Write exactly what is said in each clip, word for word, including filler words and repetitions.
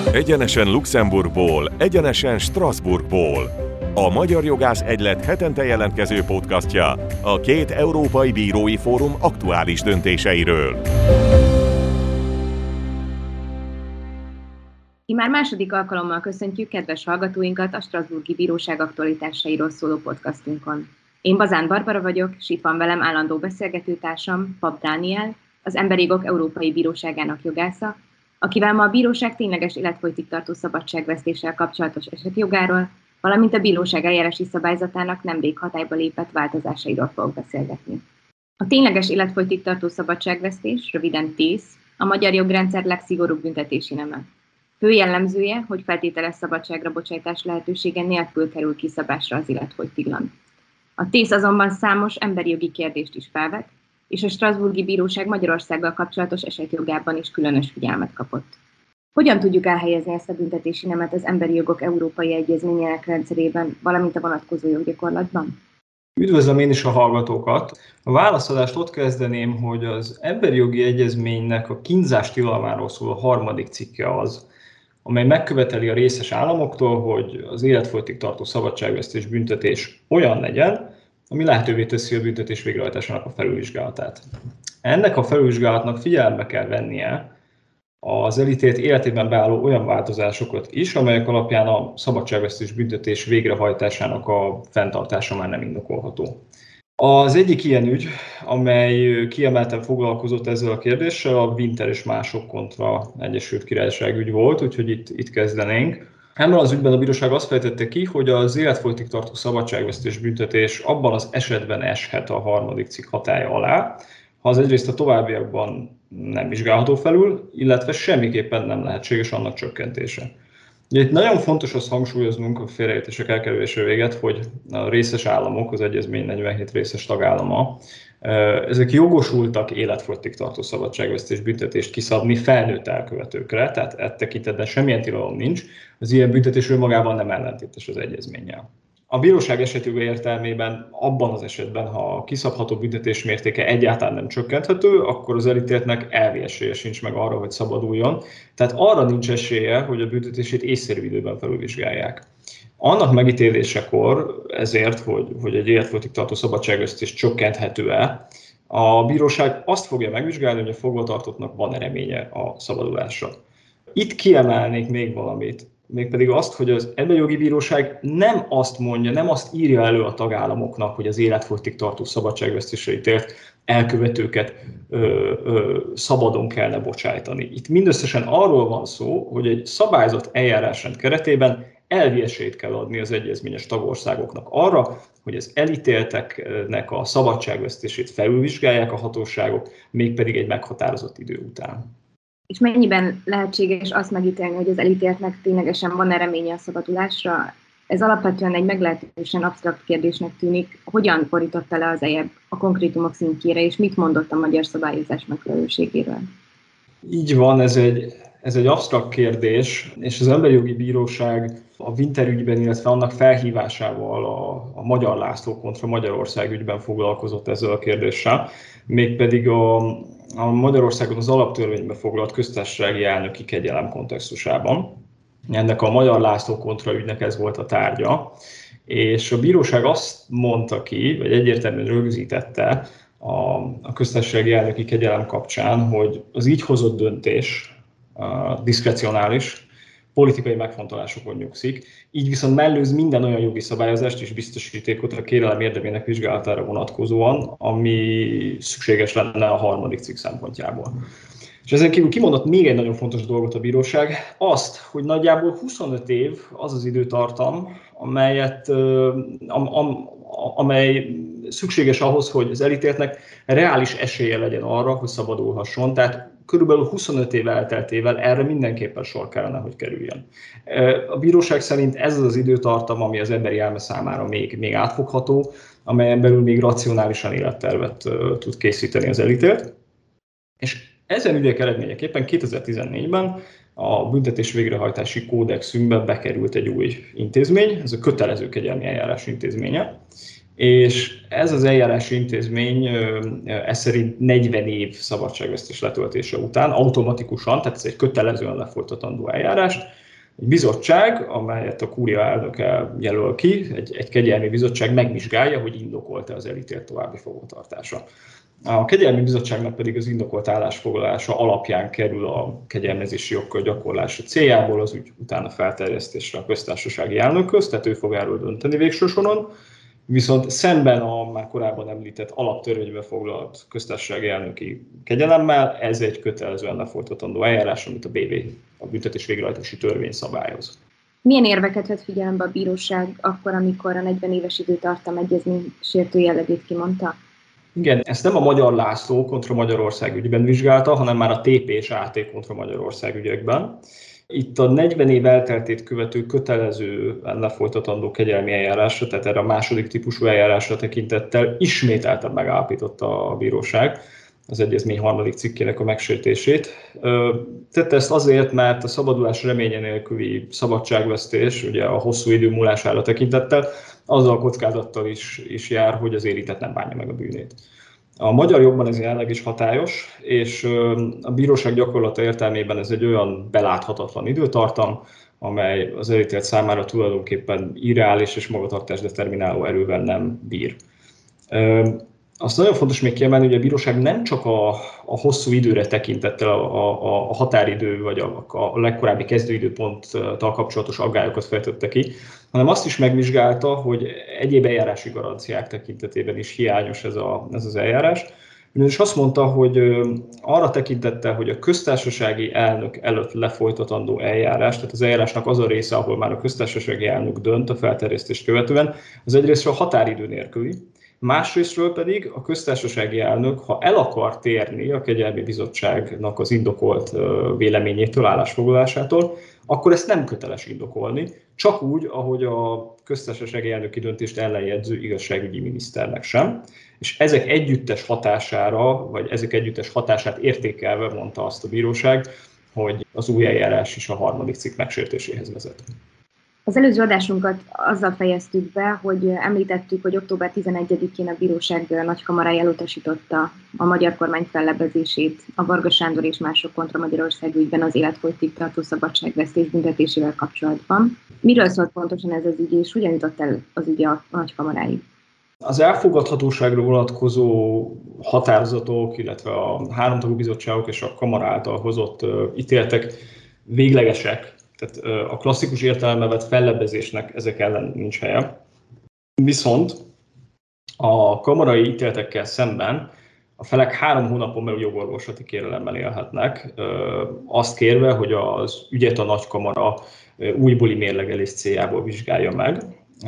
Egyenesen Luxemburgból, egyenesen Strasbourgból. A Magyar Jogász Egylet hetente jelentkező podcastja a két európai bírói fórum aktuális döntéseiről. Immár második alkalommal köszöntjük kedves hallgatóinkat a Strasbourgi Bíróság aktualitásairól szóló podcastunkon. Én Bazán Barbara vagyok, és itt van velem állandó beszélgetőtársam, Pap Dániel, az Emberi Jogok Európai Bíróságának jogásza, akivel ma a bíróság tényleges életfolytig tartó szabadságvesztéssel kapcsolatos esetjogáról, valamint a bíróság eljárási szabályzatának nemrég hatályba lépett változásairól fogok beszélgetni. A tényleges életfolytig tartó szabadságvesztés, röviden tész, a magyar jogrendszer legszigorúbb büntetési neme. Fő jellemzője, hogy feltételes szabadságra bocsájtás lehetősége nélkül kerül kiszabásra az életfogytiglan. A tész azonban számos emberi jogi kérdést is felvet, és a Strasbourgi Bíróság Magyarországgal kapcsolatos esetjogában is különös figyelmet kapott. Hogyan tudjuk elhelyezni ezt a büntetési nemet az Emberi Jogok Európai Egyezményének rendszerében, valamint a vonatkozó joggyakorlatban? Üdvözlöm én is a hallgatókat! A válaszadást ott kezdeném, hogy az Emberi Jogi Egyezménynek a kínzás tilalmáról szóló harmadik cikke az, amely megköveteli a részes államoktól, hogy az életfogytig tartó szabadságvesztés büntetés olyan legyen, ami lehetővé teszi a büntetés végrehajtásának a felülvizsgálatát. Ennek a felülvizsgálatnak figyelembe kell vennie az elítélt életében beálló olyan változásokat is, amelyek alapján a szabadságvesztés büntetés végrehajtásának a fenntartása már nem indokolható. Az egyik ilyen ügy, amely kiemelten foglalkozott ezzel a kérdéssel, a Winter és mások kontra Egyesült Királyság ügy volt, úgyhogy itt, itt kezdenénk. Ebben az ügyben a bíróság azt fejtette ki, hogy az életfogytig tartó szabadságvesztés büntetés abban az esetben eshet a harmadik cikk hatálya alá, ha az egyrészt a továbbiakban nem vizsgálható felül, illetve semmiképpen nem lehetséges annak csökkentése. Ugye itt nagyon fontos azt hangsúlyoznunk a félreértések elkerülése véget, hogy a részes államok, az egyezmény negyvenhét részes tagállama, ezek jogosultak életfogytig tartó szabadságvesztés büntetést kiszabni felnőtt elkövetőkre, tehát e tekintetben semmilyen tilalom nincs, az ilyen büntetés önmagában nem ellentétes az egyezménnyel. A bíróság esetjoga értelmében abban az esetben, ha a kiszabható büntetés mértéke egyáltalán nem csökkenthető, akkor az elítéltnek elvi esélye sincs meg arra, hogy szabaduljon. Tehát arra nincs esélye, hogy a büntetését észszerű időben felülvizsgálják. Annak megítélésekor ezért, hogy, hogy egy életfogytig tartó szabadságvesztés csökkenthető-e, a bíróság azt fogja megvizsgálni, hogy a fogvatartottnak van-e reménye a szabadulásra. Itt kiemelnék még valamit. Mégpedig azt, hogy az Emberi Jogi Bíróság nem azt mondja, nem azt írja elő a tagállamoknak, hogy az életfogytig tartó szabadságvesztésre ítélt elkövetőket ö, ö, szabadon kellene bocsájtani. Itt mindösszesen arról van szó, hogy egy szabályzott eljárásrend keretében elvi esélyt kell adni az egyezményes tagországoknak arra, hogy az elítélteknek a szabadságvesztését felülvizsgálják a hatóságok, mégpedig egy meghatározott idő után. És mennyiben lehetséges azt megítélni, hogy az elítéltnek ténylegesen van-e reménye a szabadulásra? Ez alapvetően egy meglehetősen absztrakt kérdésnek tűnik. Hogyan borította le az é e bé a konkrétumok szintjére, és mit mondott a magyar szabályozás megfelelőségéről? Így van, ez egy, ez egy absztrakt kérdés, és az Emberi Jogi Bíróság a Winter ügyben, illetve annak felhívásával a, a Magyar László kontra Magyarország ügyben foglalkozott ezzel a kérdéssel, mégpedig a a Magyarországon az alaptörvényben foglalt köztársasági elnöki kegyelem kontextusában. Ennek a Magyar László kontra ügynek ez volt a tárgya, és a bíróság azt mondta ki, vagy egyértelműen rögzítette a, a köztársasági elnöki kegyelem kapcsán, hogy az így hozott döntés a diszkrecionális, politikai megfontolásokon nyugszik, így viszont mellőz minden olyan jogi szabályozást és biztosítékot a kérelem érdemének vizsgálatára vonatkozóan, ami szükséges lenne a harmadik cikk szempontjából. És ezen kívül kimondott még egy nagyon fontos dolgot a bíróság, azt, hogy nagyjából huszonöt év az az időtartam, amelyet, am, am, amely szükséges ahhoz, hogy az elítéltnek reális esélye legyen arra, hogy szabadulhasson. Tehát körülbelül huszonöt év elteltével erre mindenképpen sor kellene, hogy kerüljön. A bíróság szerint ez az az időtartam, ami az emberi elme számára még, még átfogható, amelyen belül még racionálisan élettervet tud készíteni az elítélt. És ezen ügyek eredményeképpen kétezer-tizennégyben a büntetés végrehajtási kódexünkbe bekerült egy új intézmény, ez a kötelező kegyelmi eljárás intézménye, És ez az eljárási intézmény ez szerint negyven év szabadságvesztés letöltése után automatikusan, tehát ez egy kötelezően lefolytatandó eljárás, egy bizottság, amelyet a kúria elnöke jelöl ki, egy, egy kegyelmi bizottság megvizsgálja, hogy indokolt-e az elítélt további fogvatartása. A kegyelmi bizottságnak pedig az indokolt állásfoglalása alapján kerül a kegyelmezési jogkör gyakorlása céljából az ügy utána felterjesztésre a köztársasági elnökhöz, tehát ő fog erről dönteni végső soron. Viszont szemben a már korábban említett alaptörvénybe foglalt köztársasági elnöki kegyelemmel, ez egy kötelezően lefolytatandó eljárás, amit a bé vé, a büntetés végrehajtási törvény szabályoz. Milyen érveket vett figyelembe a bíróság akkor, amikor a negyven éves időtartam egyezmény sértő jellegét kimondta? Igen, ezt nem a Magyar László kontra Magyarország ügyben vizsgálta, hanem már a té pé és á té kontra Magyarország ügyekben. Itt a negyven év elteltét követő kötelező lefolytatandó kegyelmi eljárásra, tehát erre a második típusú eljárásra tekintettel ismételten megállapította a bíróság az egyezmény harmadik cikkének a megsértését. Tette ezt azért, mert a szabadulás reménye nélküli szabadságvesztés, ugye a hosszú idő múlására tekintettel, azzal a kockázattal is, is jár, hogy az érintett nem bánja meg a bűnét. A magyar jogban ez jelenleg is hatályos, és a bíróság gyakorlata értelmében ez egy olyan beláthatatlan időtartam, amely az elítélt számára tulajdonképpen irreális és magatartás determináló erővel nem bír. Azt nagyon fontos még kiemelni, hogy a bíróság nem csak a, a hosszú időre tekintettel a, a, a határidő vagy a, a legkorábbi kezdőidőponttal kapcsolatos aggályokat fejtette ki, hanem azt is megvizsgálta, hogy egyéb eljárási garanciák tekintetében is hiányos ez, a, ez az eljárás. Ugyanis azt mondta, hogy arra tekintettel, hogy a köztársasági elnök előtt lefolytatandó eljárás, tehát az eljárásnak az a része, ahol már a köztársasági elnök dönt a felterjesztést követően, az egyrésztről a határidő nélküli. Másrésztről pedig a köztársasági elnök, ha el akar térni a kegyelmi bizottságnak az indokolt véleményétől, állásfoglalásától, akkor ezt nem köteles indokolni, csak úgy, ahogy a köztársasági elnöki döntést ellenjegyző igazságügyi miniszternek sem. És ezek együttes hatására, vagy ezek együttes hatását értékelve mondta azt a bíróság, hogy az új eljárás is a harmadik cikk megsértéséhez vezet. Az előző adásunkat azzal fejeztük be, hogy említettük, hogy október tizenegyedikén a bíróság nagykamarája elutasította a magyar kormány fellebbezését a Varga Sándor és mások kontra Magyarország ügyben az életfogytig tartó szabadságvesztés büntetésével kapcsolatban. Miről szólt pontosan ez az ügy, és hogyan jutott el az ügy a nagykamaráig? Az elfogadhatóságra vonatkozó határozatok, illetve a háromtagú bizottságok és a kamara által hozott ítéletek véglegesek. Tehát a klasszikus értelemben vett fellebbezésnek ezek ellen nincs helye. Viszont a kamarai ítéletekkel szemben a felek három hónapon belül jogorvoslati kérelemmel élhetnek, azt kérve, hogy az ügyet a nagykamara újbóli mérlegelés céljából vizsgálja meg.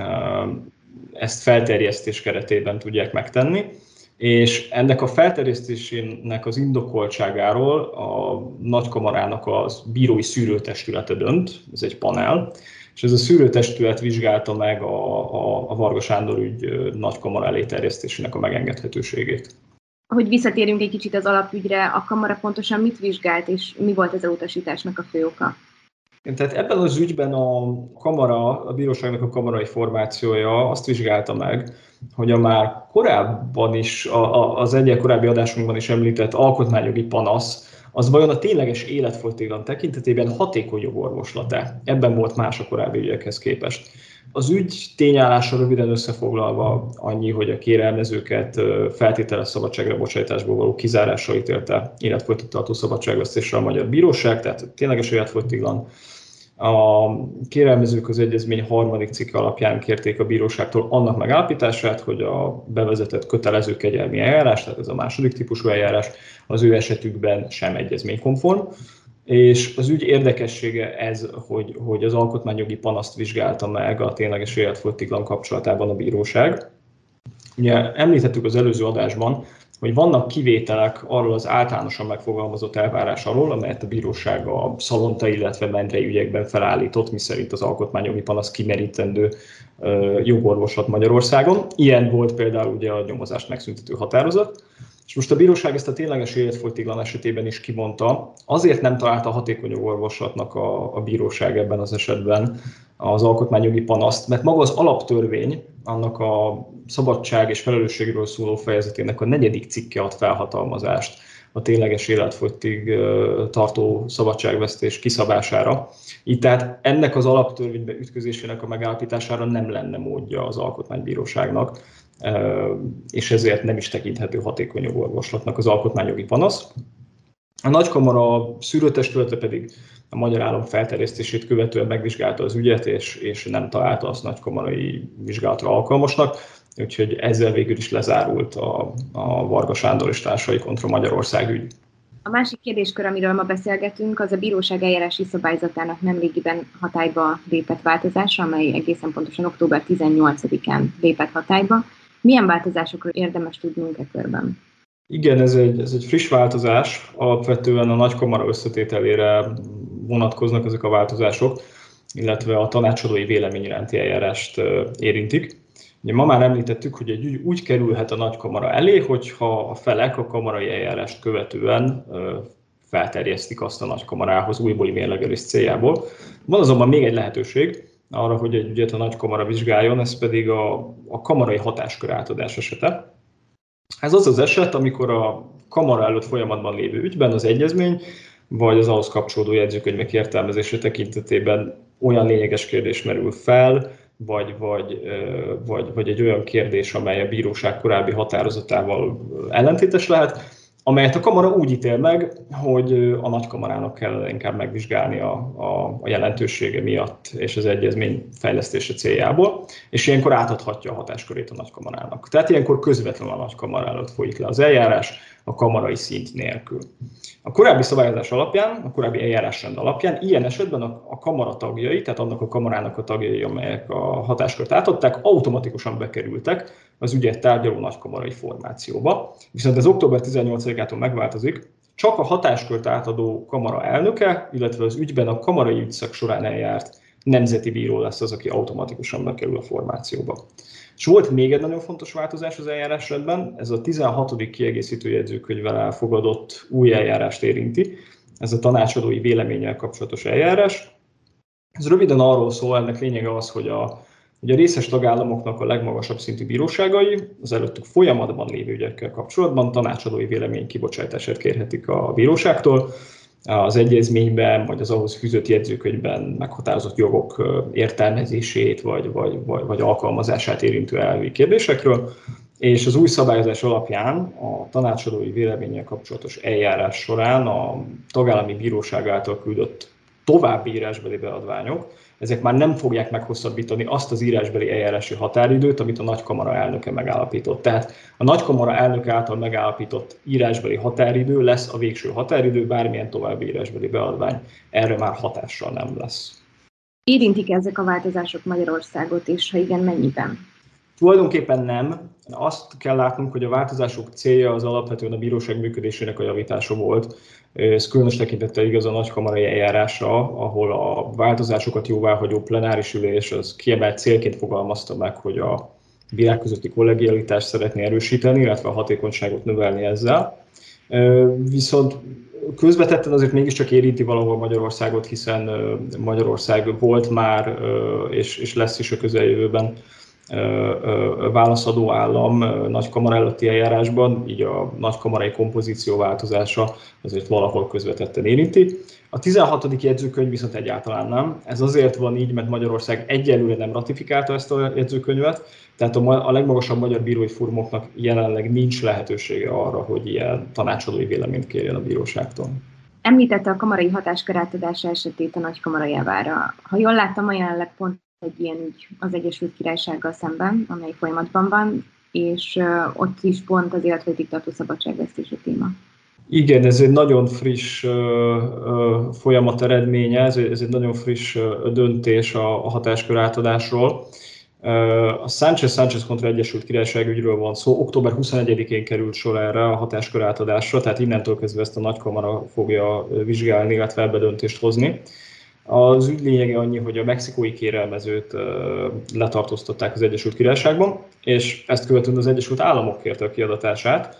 Ezt felterjesztés keretében tudják megtenni. És ennek a felterjesztésének az indokoltságáról a nagykamarának az bírói szűrőtestülete dönt, ez egy panel, és ez a szűrőtestület vizsgálta meg a, a, a Varga Sándor ügy nagykamara elé terjesztésének a megengedhetőségét. Ahogy visszatérünk egy kicsit az alapügyre, a kamara pontosan mit vizsgált, és mi volt az elutasításnak a fő oka? Tehát ebben az ügyben a kamara, a bíróságnak a kamarai formációja azt vizsgálta meg, hogy a már korábban is, a, a, az egyik korábbi adásunkban is említett alkotmányjogi panasz, az vajon a tényleges életfogytiglan tekintetében hatékony jogorvoslat-e? Ebben volt más a korábbi ügyekhez képest. Az ügy tényállása röviden összefoglalva annyi, hogy a kérelmezőket feltételes szabadságra bocsájtásból való kizárásra ítélte életfogytiglantartó szabadságvesztésre a magyar bíróság, tehát tényleges életfogytiglan. A kérelmezők az egyezmény harmadik cikke alapján kérték a bíróságtól annak megállapítását, hogy a bevezetett kötelező kegyelmi eljárás, tehát ez a második típusú eljárás, az ő esetükben sem egyezménykonform. És az ügy érdekessége ez, hogy, hogy az alkotmányjogi panaszt vizsgálta meg a tényleges életfogytiglan kapcsolatában a bíróság. Ugye említettük az előző adásban, hogy vannak kivételek arról az általánosan megfogalmazott elvárás alól, amelyet a bíróság a Szalonta, illetve Mendrei ügyekben felállított, miszerint az alkotmányjogi panasz kimerítendő jogorvoslat Magyarországon. Ilyen volt például ugye a nyomozást megszüntető határozat. És most a bíróság ezt a tényleges életfogytiglan esetében is kimondta, azért nem találta hatékony jogorvoslatnak a, a bíróság ebben az esetben az alkotmányjogi panaszt, mert maga az alaptörvény, annak a szabadság és felelősségről szóló fejezetének a negyedik cikke ad felhatalmazást a tényleges életfogytig tartó szabadságvesztés kiszabására. Így tehát ennek az alaptörvénybe ütközésének a megállapítására nem lenne módja az alkotmánybíróságnak, és ezért nem is tekinthető hatékony jogorvoslatnak az alkotmányjogi panasz. A nagykamara szűrőtestülete pedig a magyar állam felterjesztését követően megvizsgálta az ügyet, és, és nem találta azt nagykamarai vizsgálatra alkalmasnak, úgyhogy ezzel végül is lezárult a, a Varga Sándor és társai kontra Magyarország ügy. A másik kérdéskör, amiről ma beszélgetünk, az a bíróság eljárási szabályzatának nemrégiben hatályba lépett változása, amely egészen pontosan október tizennyolcadikán lépett hatályba. Milyen változásokról érdemes tudnunk e körben? Igen, ez egy, ez egy friss változás, alapvetően a nagykamara összetételére vonatkoznak ezek a változások, illetve a tanácsadói vélemény iránti eljárást érintik. Ugye ma már említettük, hogy egy ügy úgy kerülhet a nagykamara elé, hogyha a felek a kamarai eljárást követően felterjesztik azt a nagykamarához újbóli mérlegelés céljából. Van azonban még egy lehetőség arra, hogy egy ügyet a nagykamara vizsgáljon, ez pedig a, a kamarai hatáskör átadás esete. Ez az az eset, amikor a kamara előtt folyamatban lévő ügyben az egyezmény vagy az ahhoz kapcsolódó jegyzőkönyvek értelmezése tekintetében olyan lényeges kérdés merül fel, vagy, vagy, vagy, vagy egy olyan kérdés, amely a bíróság korábbi határozatával ellentétes lehet, amelyet a kamara úgy ítél meg, hogy a nagykamarának kellene inkább megvizsgálni a, a, a jelentősége miatt és az egyezmény fejlesztése céljából, és ilyenkor átadhatja a hatáskörét a nagykamarának. Tehát ilyenkor közvetlenül a nagykamara előtt folyik le az eljárás, a kamarai szint nélkül. A korábbi szabályozás alapján, a korábbi eljárásrend alapján ilyen esetben a, a kamara tagjai, tehát annak a kamarának a tagjai, amelyek a hatáskört átadták, automatikusan bekerültek az ügyet tárgyaló nagykamarai formációba. Viszont ez október tizennyolcadikától megváltozik, csak a hatáskört átadó kamara elnöke, illetve az ügyben a kamarai ügyszak során eljárt nemzeti bíró lesz az, aki automatikusan bekerül a formációba. És volt még egy nagyon fontos változás az eljárásrendben, ez a tizenhatodik kiegészítő jegyzőkönyvvel elfogadott új eljárást érinti, ez a tanácsadói véleménnyel kapcsolatos eljárás. Ez röviden arról szól, ennek lényege az, hogy a, hogy a részes tagállamoknak a legmagasabb szintű bíróságai az előttük folyamatban lévő ügyekkel kapcsolatban tanácsadói vélemény kibocsátását kérhetik a bíróságtól, az egyezményben, vagy az ahhoz fűzött jegyzőkönyvben meghatározott jogok értelmezését, vagy, vagy, vagy, vagy alkalmazását érintő elvi kérdésekről, és az új szabályozás alapján a tanácsadói véleménnyel kapcsolatos eljárás során a tagállami bíróság által küldött további írásbeli beadványok, ezek már nem fogják meghosszabbítani azt az írásbeli eljárási határidőt, amit a nagykamara elnöke megállapított. Tehát a nagykamara elnöke által megállapított írásbeli határidő lesz a végső határidő, bármilyen további írásbeli beadvány erre már hatással nem lesz. Érintik ezek a változások Magyarországot, és ha igen, mennyiben? Tulajdonképpen nem. Azt kell látnunk, hogy a változások célja az alapvetően a bíróság működésének a javítása volt. Ez különös tekintettel igaz a nagykamarai eljárásra, ahol a változásokat jóváhagyó plenáris ülés az kiemelt célként fogalmazta meg, hogy a bírák közötti kollegialitást szeretné erősíteni, illetve a hatékonyságot növelni ezzel. Viszont közvetetten azért mégiscsak érinti valahol Magyarországot, hiszen Magyarország volt már és, és lesz is a közeljövőben válaszadó állam nagykamara előtti eljárásban, így a nagykamarai kompozíció változása azért valahol közvetetten érinti. A tizenhatodik jegyzőkönyv viszont egyáltalán nem. Ez azért van így, mert Magyarország egyelőre nem ratifikálta ezt a jegyzőkönyvet, tehát a legmagasabb magyar bírói fórumoknak jelenleg nincs lehetősége arra, hogy ilyen tanácsadói véleményt kérjen a bíróságtól. Említette a kamarai hatáskör átadása esetét a nagykamara javára. Ha jól láttam, a jelenleg pont egy ilyen ügy az Egyesült Királysággal szemben, amely folyamatban van, és ott is pont az életfogytig tartó szabadságvesztés a téma. Igen, ez egy nagyon friss uh, uh, folyamat eredménye, ez, ez egy nagyon friss uh, döntés a, a hatáskör átadásról. Uh, a Sánchez-Sánchez kontra Egyesült Királyság ügyről van szó, október huszonegyedikén került sor erre a hatáskör átadásra, tehát innentől kezdve ezt a nagykamara fogja vizsgálni, illetve ebbe döntést hozni. Az ügy lényege annyi, hogy a mexikói kérelmezőt letartóztatták az Egyesült Királyságban, és ezt követően az Egyesült Államok kérte a kiadatását.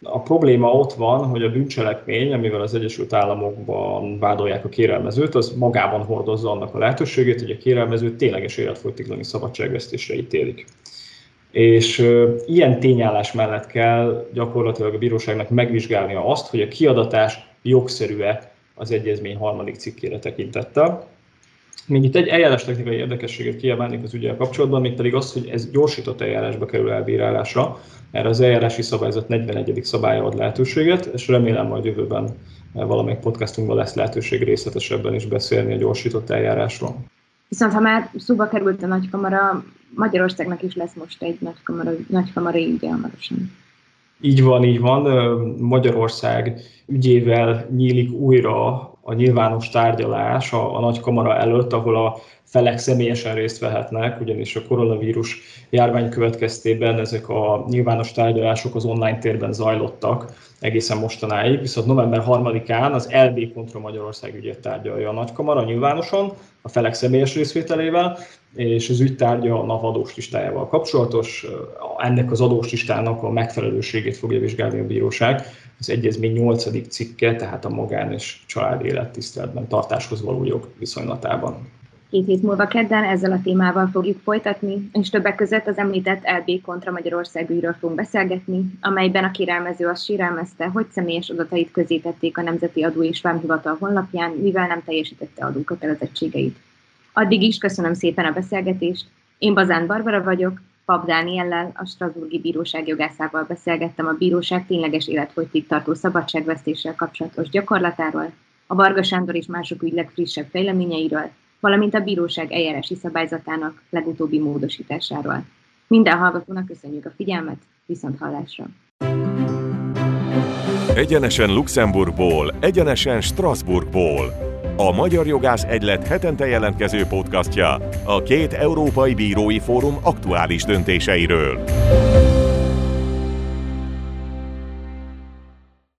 A probléma ott van, hogy a bűncselekmény, amivel az Egyesült Államokban vádolják a kérelmezőt, az magában hordozza annak a lehetőségét, hogy a kérelmezőt tényleges életfogytiglani szabadságvesztésre ítélik. És uh, ilyen tényállás mellett kell gyakorlatilag a bíróságnak megvizsgálnia azt, hogy a kiadatás jogszerű-e az egyezmény harmadik cikkére tekintettel. Még itt egy eljárástechnikai érdekességet kiemelnék az ügyel kapcsolatban, még pedig az, hogy ez gyorsított eljárásba kerül elbírálásra. Erre az eljárási szabályzat negyvenegyedik szabálya ad lehetőséget, és remélem majd jövőben valamelyik podcastunkban lesz lehetőség részletesebben is beszélni a gyorsított eljárásról. Viszont ha már szóba került a nagykamara, Magyarországnak is lesz most egy nagykamara, nagykamarai ügye hamarosan. Így van, így van. Magyarország ügyével nyílik újra a nyilvános tárgyalás a, a nagykamara előtt, ahol a felek személyesen részt vehetnek, ugyanis a koronavírus járvány következtében ezek a nyilvános tárgyalások az online térben zajlottak egészen mostanáig, viszont november harmadikán az el bé kontra Magyarország ügyet tárgyalja a nagykamara nyilvánosan, a felek személyes részvételével, és az ügy tárgya a NAV adós listájával kapcsolatos. Ennek az adós listának a megfelelőségét fogja vizsgálni a bíróság. Az egyezmény nyolcadik cikke, tehát a magán és család élettiszteletben tartáshoz való jog viszonylatában. Két hét múlva kedden ezzel a témával fogjuk folytatni, és többek között az említett el bé kontra Magyarország ügyről fogunk beszélgetni, amelyben a kérelmező azt sérelmezte, hogy személyes adatait közzétették a Nemzeti Adó és Vámhivatal honlapján, mivel nem teljesítette adókötelezettségeit. Addig is köszönöm szépen a beszélgetést. Én Bazán Barbara vagyok, Pap Dániellel, a Strasbourgi Bíróság jogászával beszélgettem a bíróság tényleges életfogytig tartó szabadságvesztéssel kapcsolatos gyakorlatáról, a Varga Sándor és mások ügy legfrissebb fejleményeiről, valamint a bíróság eljárási szabályzatának legutóbbi módosításáról. Minden hallgatónak köszönjük a figyelmet, viszont hallásra! Egyenesen Luxemburgból, egyenesen Strasbourgból. A Magyar Jogász Egylet hetente jelentkező podcastja a két európai bírói fórum aktuális döntéseiről.